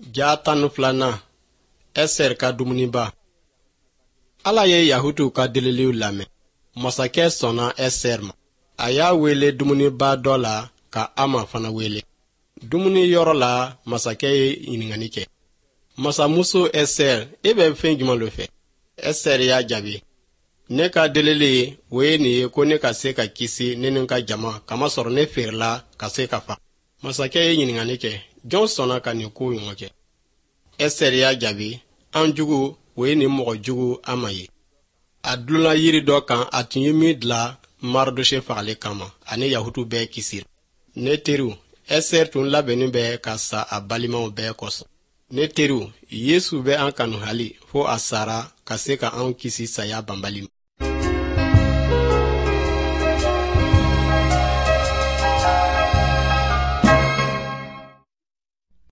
Ja tan filanan Ester ka dumuniba. Ala ye Yahudu ka deliliw lamɛn. Masakɛ sɔnna Ester ma. A y'a wele dumuniba dɔ la ka Ama fana wele. Dumuni yɔrɔ la masakɛ ye ɲininkali kɛ. Masamuso Ester, e bɛ fɛn jumɛn lo fɛ? Ester y'a jaabi. Ne ka delili o ye nin ye ko ne ka se ka kisi ne ni ka jama kamasɔrɔ ne feerela ka se ka fa. Masakɛ ye ɲininkali kɛ. Jɔn sɔnna ka nin ko ɲɔgɔn kɛ? Ester y'a jaabi. An jugu o ye nin mɔgɔ jugu Ama ye. A dulonna yiri dɔ kan a tun ye min dilan Maridoshe fagali kama ani Yahudu bɛɛ kisira. Ne teriw, Ester tun labɛnnen bɛ ka sa a balimaw bɛɛ kosɔn. Ne teriw, Yesu bɛ an kanu hali fo a sara ka se ka anw kisi saya banbali ma.